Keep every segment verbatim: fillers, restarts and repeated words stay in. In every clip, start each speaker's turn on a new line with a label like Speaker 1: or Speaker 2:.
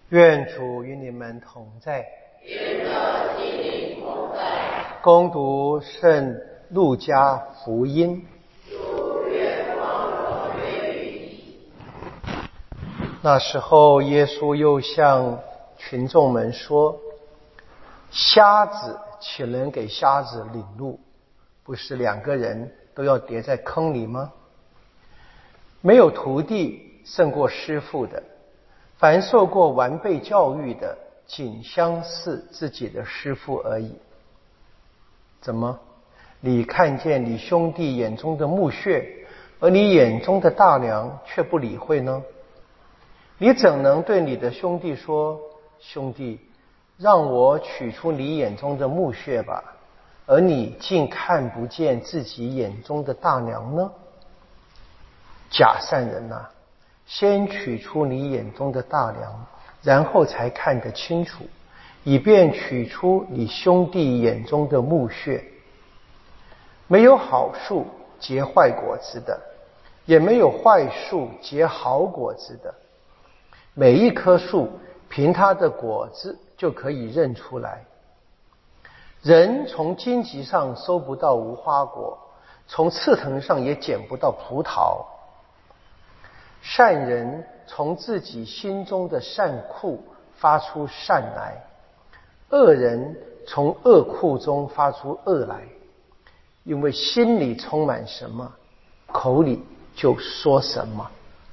Speaker 1: 愿主与你们同在。
Speaker 2: 与你的心灵同在。
Speaker 1: 恭读圣路加福音。
Speaker 2: 主愿光荣归于你。
Speaker 1: 那时候，耶稣又向群众们说：瞎子岂能给瞎子领路？不是两个人都要跌在坑里吗？没有徒弟胜过师傅的，凡受过完备教育的，仅相似自己的师傅而已。怎么，你看见你兄弟眼中的木屑，而你眼中的大梁却不理会呢？你怎能对你的兄弟说：兄弟，让我取出你眼中的木屑吧，而你竟看不见自己眼中的大梁呢？假善人啊，先取出你眼中的大梁，然后才看得清楚，以便取出你兄弟眼中的木屑。没有好树结坏果子的，也没有坏树结好果子的。每一棵树凭它的果子就可以认出来。人从荆棘上收不到无花果，从刺藤上也捡不到葡萄。善人从自己心中的善库发出善来，恶人从恶库中发出恶来。因为心里充满什么，口里就说什么。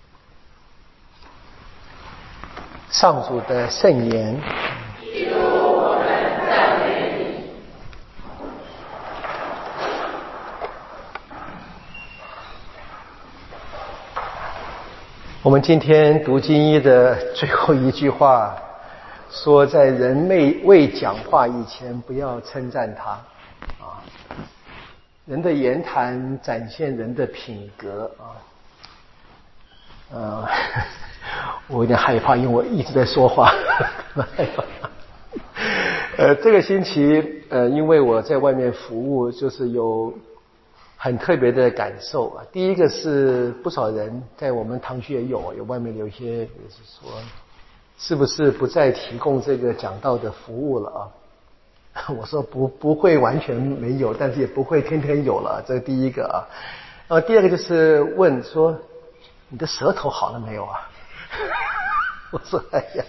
Speaker 1: 上主的圣言。
Speaker 2: 基督，我们赞美你。
Speaker 1: 我们今天读经一的最后一句话说，在人未未讲话以前，不要称赞他啊。人的言谈展现人的品格啊。呃，我有点害怕，因为我一直在说话，害怕。呃，这个星期，呃，因为我在外面服务，就是有很特别的感受啊。第一个是不少人在我们堂区也有，有外面有一些也是说，是不是不再提供这个讲道的服务了啊？我说不不会完全没有，但是也不会天天有了，这是第一个啊。呃，第二个就是问说，你的舌头好了没有啊？我说哎呀，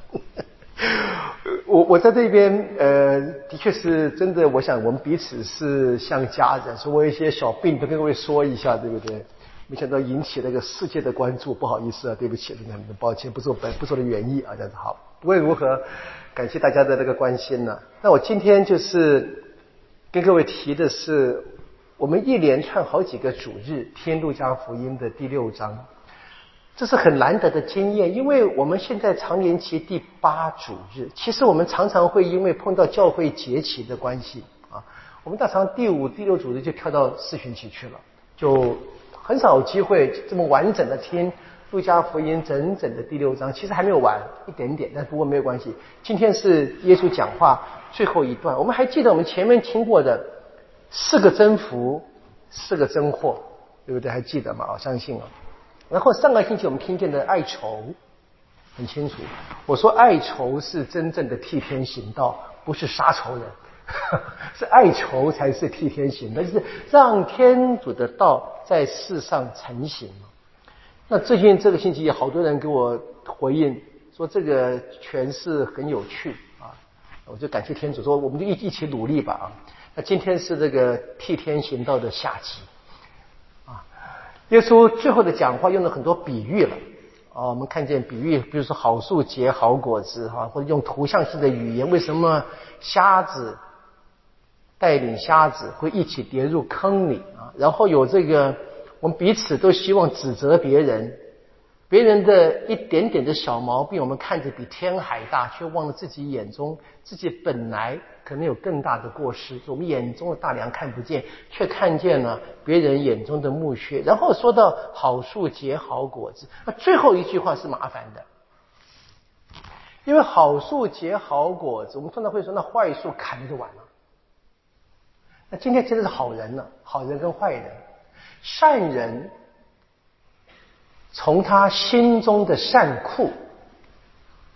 Speaker 1: 我我在这边呃，的确是真的，我想我们彼此是像家人，所以我有一些小病都跟各位说一下，对不对？没想到引起那个世界的关注，不好意思啊，对不起，真的很抱歉，不是我本不是我的原意啊，这样子好。不论如何，感谢大家的那个关心呢、啊。那我今天就是跟各位提的是，我们一连串好几个主日听路加福音的第六章，这是很难得的经验，因为我们现在常年期第八主日，其实我们常常会因为碰到教会节期的关系啊，我们大常第五、第六主日就跳到四旬期去了，就很少有机会这么完整的听路加福音整整的第六章，其实还没有完一点点，但不过没有关系。今天是耶稣讲话最后一段，我们还记得我们前面听过的四个真福，四个真祸，对不对？还记得吗？我相信啊。然后上个星期我们听见的爱仇很清楚，我说爱仇是真正的替天行道，不是杀仇人，是爱仇才是替天行道，就是让天主的道在世上成行。那最近这个星期有好多人给我回应说这个诠释很有趣啊，我就感谢天主说我们就一一起努力吧啊。那今天是这个替天行道的下集啊。耶稣最后的讲话用了很多比喻了啊，我们看见比喻，比如说好树结好果子哈，或者用图像性的语言，为什么瞎子带领瞎子会一起跌入坑里啊？然后有这个我们彼此都希望指责别人，别人的一点点的小毛病，我们看着比天海大，却忘了自己眼中自己本来可能有更大的过失。我们眼中的大梁看不见，却看见了别人眼中的木屑。然后说到好树结好果子，那最后一句话是麻烦的，因为好树结好果子，我们通常会说那坏树砍就完了。那今天其实是好人了，好人跟坏人。善人从他心中的善库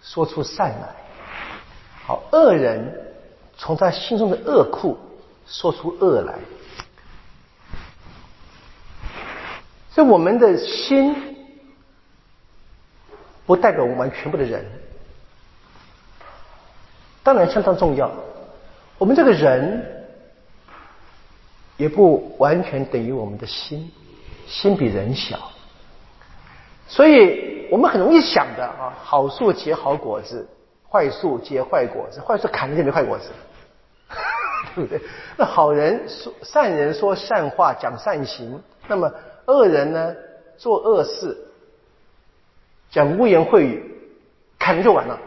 Speaker 1: 说出善来。好，恶人从他心中的恶库说出恶来。所以我们的心不代表我们全部的人，当然相当重要。我们这个人也不完全等于我们的心，心比人小，所以我们很容易想的啊，好树结好果子，坏树结坏果子，坏树砍了就没坏果子，对不对？那好人说善人说善话，讲善行，那么恶人呢做恶事，讲污言秽语，砍了就完了。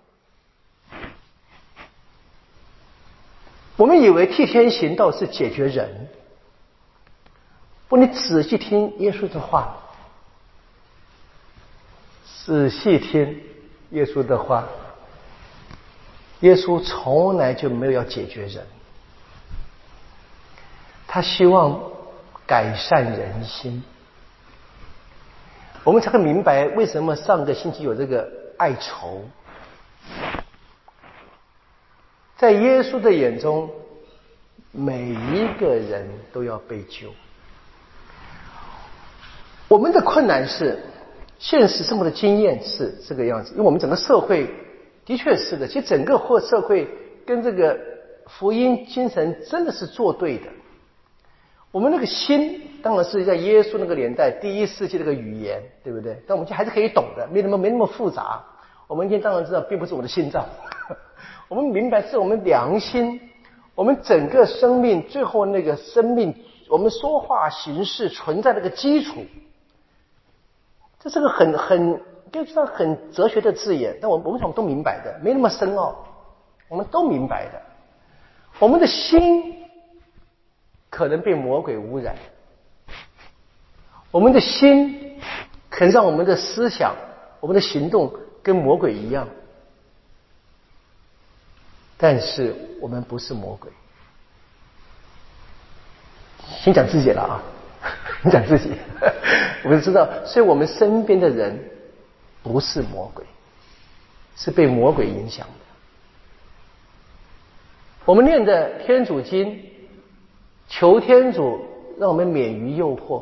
Speaker 1: 我们以为替天行道是解决人，不，你仔细听耶稣的话，仔细听耶稣的话，耶稣从来就没有要解决人，他希望改善人心。我们才会明白为什么上个星期有这个爱仇。在耶稣的眼中，每一个人都要被救。我们的困难是现实生活的经验是这个样子，因为我们整个社会的确是的，其实整个或社会跟这个福音精神真的是作对的。我们那个心当然是在耶稣那个年代第一世纪那个语言，对不对？但我们今天还是可以懂的，没那么没那么复杂。我们今天当然知道并不是我的心脏，我们明白是我们良心，我们整个生命最后那个生命，我们说话行事存在那个基础。这是个很很就是很哲学的字眼，但我们我们都明白的，没那么深奥，我们都明白的。我们的心可能被魔鬼污染，我们的心可能让我们的思想、我们的行动跟魔鬼一样，但是我们不是魔鬼。先讲自己了啊，先讲自己。我们知道，所以我们身边的人不是魔鬼，是被魔鬼影响的。我们念的天主经，求天主让我们免于诱惑，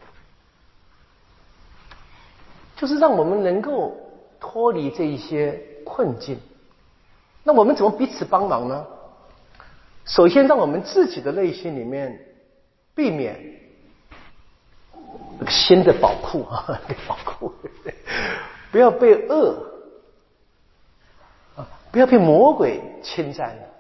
Speaker 1: 就是让我们能够脱离这一些困境。那我们怎么彼此帮忙呢？首先让我们自己的内心里面避免心的宝库啊，宝库，不要被恶啊，不要被魔鬼侵占了，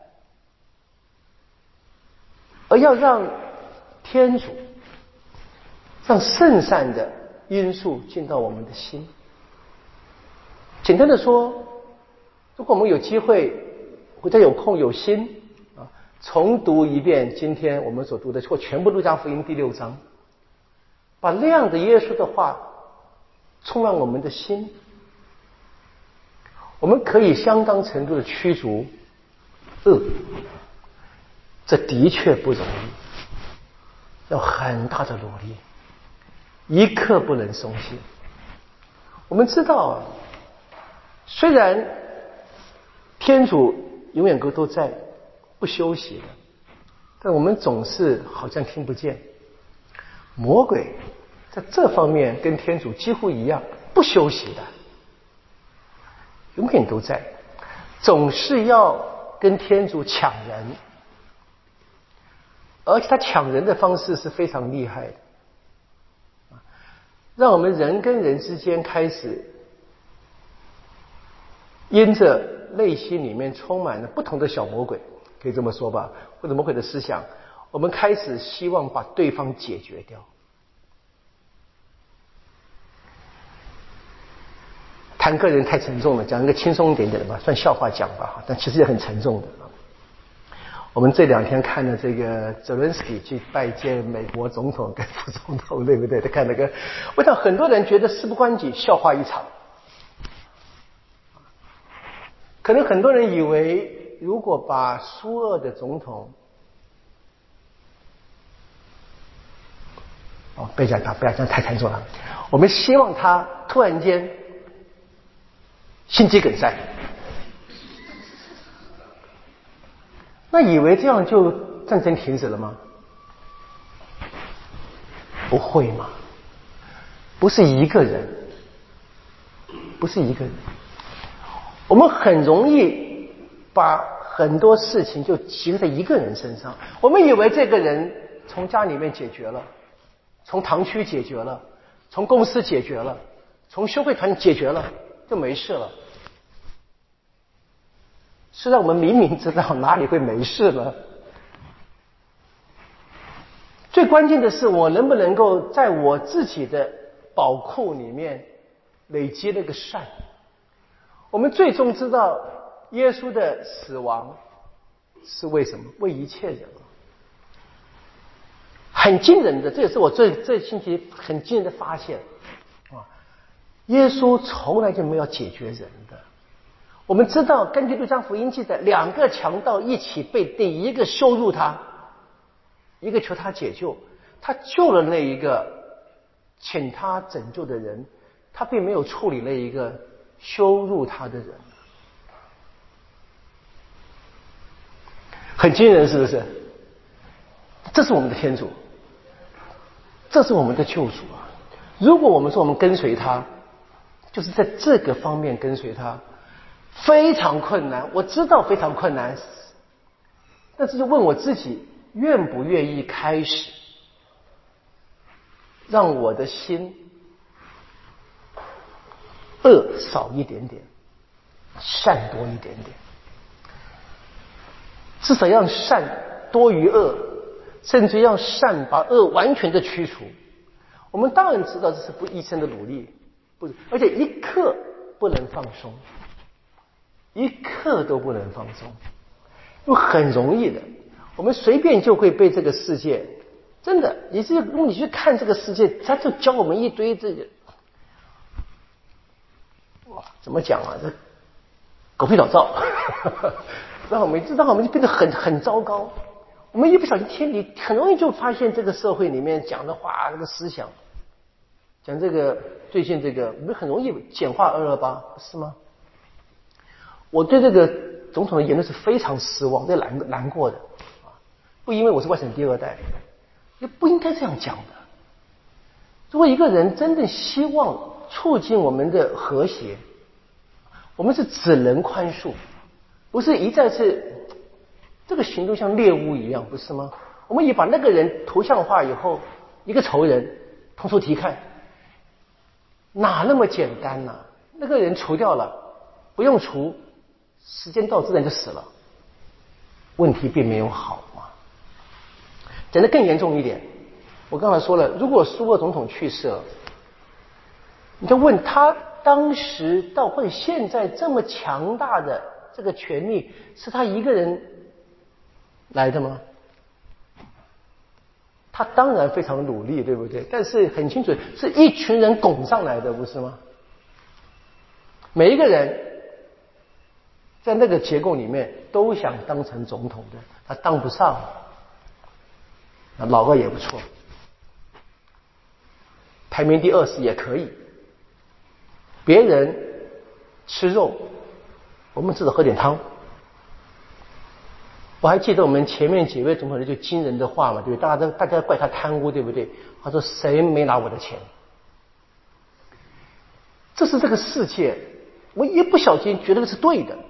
Speaker 1: 而要让天主、让圣善的因素进到我们的心。简单的说，如果我们有机会，或者有空有心啊，重读一遍今天我们所读的或全部路加福音第六章，把那样的耶稣的话充满我们的心，我们可以相当程度的驱逐恶。这的确不容易，要很大的努力，一刻不能松懈。我们知道，虽然天主永远都在，不休息的，但我们总是好像听不见。魔鬼在这方面跟天主几乎一样，不休息的，永远都在，总是要跟天主抢人，而且他抢人的方式是非常厉害的，让我们人跟人之间开始因着内心里面充满了不同的小魔鬼，可以这么说吧，或者魔鬼的思想，我们开始希望把对方解决掉。谈个人太沉重了，讲一个轻松一点点的吧，算笑话讲吧，但其实也很沉重的。我们这两天看了这个泽伦斯基去拜见美国总统跟副总统，对不对？他看那个，我想很多人觉得事不关己，笑话一场。可能很多人以为，如果把苏俄的总统，哦，不要讲他，不要讲太沉重了。我们希望他突然间心肌梗塞。那以为这样就战争停止了吗？不会嘛，不是一个人，不是一个人。我们很容易把很多事情就集中在一个人身上，我们以为这个人从家里面解决了，从堂区解决了，从公司解决了，从修会团解决了，就没事了。是让我们明明知道哪里会没事呢？最关键的是，我能不能够在我自己的宝库里面累积那个善。我们最终知道，耶稣的死亡是为什么？为一切人。很惊人的，这也是我这这星期很惊人的发现啊！耶稣从来就没有解决人的。我们知道，根据路加福音记载，两个强盗一起被定，一个羞辱他，一个求他解救。他救了那一个请他拯救的人，他并没有处理那一个羞辱他的人。很惊人，是不是？这是我们的天主，这是我们的救主啊！如果我们说我们跟随他，就是在这个方面跟随他。非常困难，我知道非常困难，但是就问我自己，愿不愿意开始让我的心恶少一点点，善多一点点，至少让善多于恶，甚至让善把恶完全的驱除。我们当然知道这是不一生的努力，不是，而且一刻不能放松。一刻都不能放松，因为很容易的，我们随便就会被这个世界，真的，你是如果你去看这个世界，他就教我们一堆这个，哇，怎么讲啊？这狗屁倒灶，让我们让我们就变得很很糟糕。我们一不小心听，你很容易就发现这个社会里面讲的话，这个思想，讲这个最近这个，我们很容易简化二二八，不是吗？我对这个总统的言论是非常失望，这难难过的啊！不因为我是外省第二代，也不应该这样讲的。如果一个人真的希望促进我们的和谐，我们是只能宽恕，不是一再次这个行动像猎物一样，不是吗？我们也把那个人图像化以后，一个仇人同仇敌忾，哪那么简单呢、啊？那个人除掉了，不用除。时间到自然就死了，问题并没有好嘛。讲得更严重一点，我刚才说了，如果苏俄总统去世了，你就问他当时到或者现在这么强大的这个权力，是他一个人来的吗？他当然非常努力，对不对？但是很清楚，是一群人拱上来的，不是吗？每一个人在那个结构里面都想当成总统的，他当不上，那老二也不错，排名第二十也可以。别人吃肉，我们至少喝点汤。我还记得我们前面几位总统的就惊人的话嘛，对不对？大家都大家怪他贪污，对不对？他说谁没拿我的钱？这是这个世界，我一不小心觉得是对的。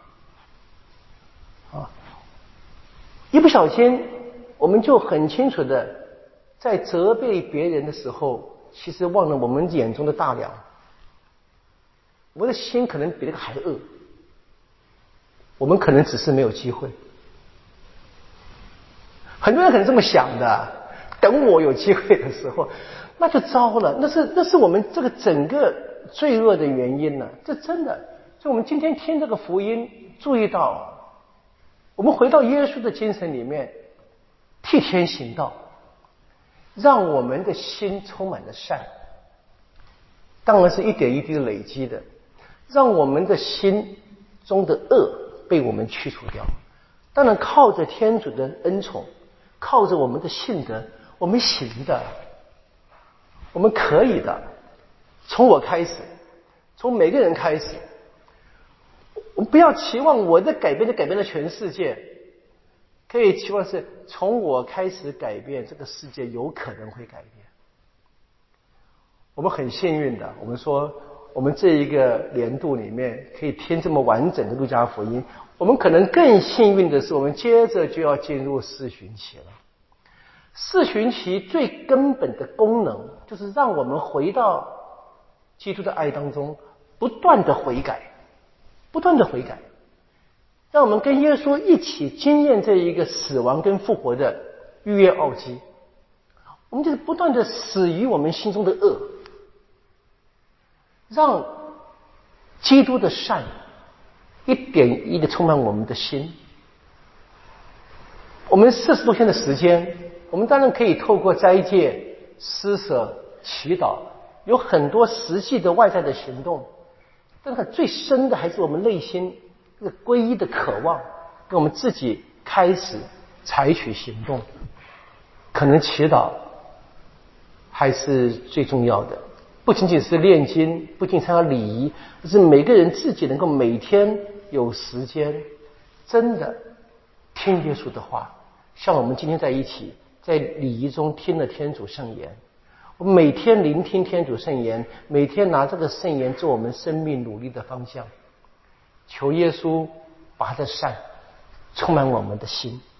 Speaker 1: 啊，一不小心，我们就很清楚的在责备别人的时候，其实忘了我们眼中的大梁。我的心可能比那个还恶，我们可能只是没有机会。很多人可能这么想的，等我有机会的时候，那就糟了。那是那是我们这个整个罪恶的原因呢、啊。这真的，所以我们今天听这个福音，注意到。我们回到耶稣的精神里面，替天行道，让我们的心充满了善，当然是一点一滴的累积的，让我们的心中的恶被我们驱除掉。当然靠着天主的恩宠，靠着我们的信德，我们行的，我们可以的。从我开始，从每个人开始， 不要期望我的改变就改变了全世界，可以期望是从我开始改变，这个世界有可能会改变。我们很幸运的，我们说我们这一个年度里面可以听这么完整的路加福音，我们可能更幸运的是，我们接着就要进入四旬期了。四旬期最根本的功能就是让我们回到基督的爱当中，不断的悔改，不断的悔改，让我们跟耶稣一起经验这一个死亡跟复活的逾越奥基。我们就是不断的死于我们心中的恶，让基督的善一点一的充满我们的心。我们四十多天的时间，我们当然可以透过斋戒、施舍、祈祷，有很多实际的外在的行动，但是最深的还是我们内心那个皈依的渴望，跟我们自己开始采取行动。可能祈祷还是最重要的，不仅仅是念经，不仅参加礼仪，而是每个人自己能够每天有时间真的听耶稣的话，像我们今天在一起在礼仪中听了天主圣言，我们每天聆听天主圣言，每天拿这个圣言做我们生命努力的方向，求耶稣把他的善充满我们的心。